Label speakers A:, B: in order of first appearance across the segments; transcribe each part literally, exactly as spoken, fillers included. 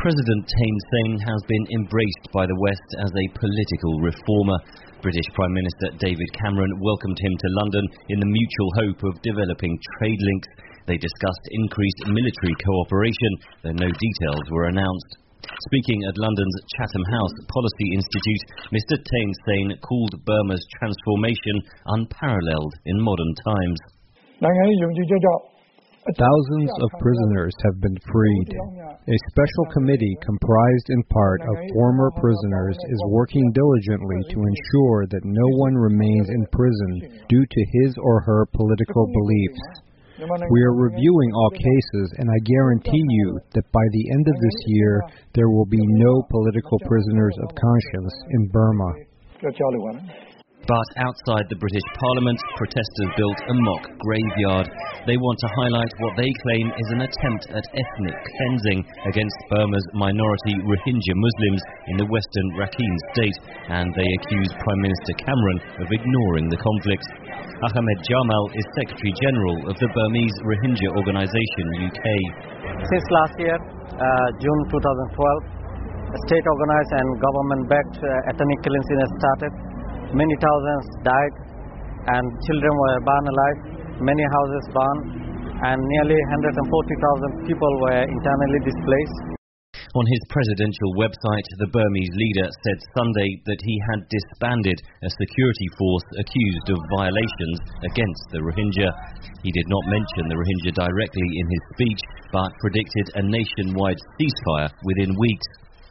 A: President Thein Sein has been embraced by the West as a political reformer. British Prime Minister David Cameron welcomed him to London in the mutual hope of developing trade links. They discussed increased military cooperation, though no details were announced. Speaking at London's Chatham House Policy Institute, Mister Thein Sein called Burma's transformation unparalleled in modern times.
B: Thousands of prisoners have been freed. A special committee comprised in part of former prisoners is working diligently to ensure that no one remains in prison due to his or her political beliefs. We are reviewing all cases, and I guarantee you that by the end of this year, there will be no political prisoners of conscience in Burma.
A: But outside the British Parliament, protesters built a mock graveyard. They want to highlight what they claim is an attempt at ethnic cleansing against Burma's minority Rohingya Muslims in the western Rakhine state, and they accuse Prime Minister Cameron of ignoring the conflict. Ahmed Jamal is Secretary General of the Burmese Rohingya Organisation U K.
C: Since last year, uh, June two thousand twelve, state-organised and government-backed uh, ethnic cleansing has started. Many thousands died, and children were burned alive, many houses burned, and nearly one hundred forty thousand people were internally displaced.
A: On his presidential website, the Burmese leader said Sunday that he had disbanded a security force accused of violations against the Rohingya. He did not mention the Rohingya directly in his speech, but predicted a nationwide ceasefire within weeks.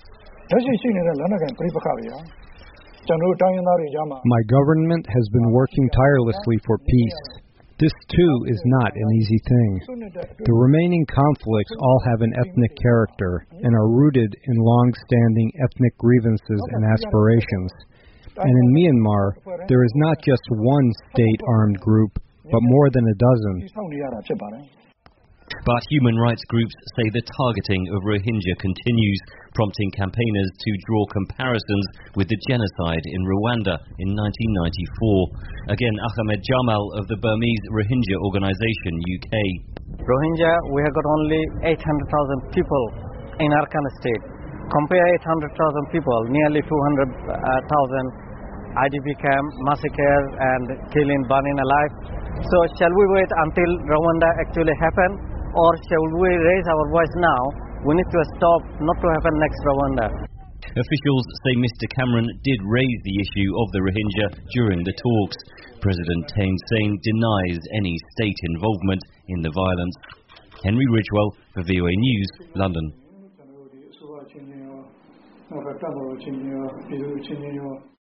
B: My government has been working tirelessly for peace. This, too, is not an easy thing. The remaining conflicts all have an ethnic character and are rooted in long-standing ethnic grievances and aspirations. And in Myanmar, there is not just one state-armed group, but more than a dozen.
A: But human rights groups say the targeting of Rohingya continues, prompting campaigners to draw comparisons with the genocide in Rwanda in nineteen ninety-four. Again, Ahmed Jamal of the Burmese Rohingya Organisation U K.
C: Rohingya, we have got only eight hundred thousand people in Arakan state. Compare eight hundred thousand people, nearly two hundred thousand I D P camp, massacres and killing, burning alive. So shall we wait until Rwanda actually happen? Or shall we raise our voice now? We need to stop not to happen next Rwanda.
A: Officials say Mister Cameron did raise the issue of the Rohingya during the talks. President Thein Sein denies any state involvement in the violence. Henry Ridgewell for V O A News, London.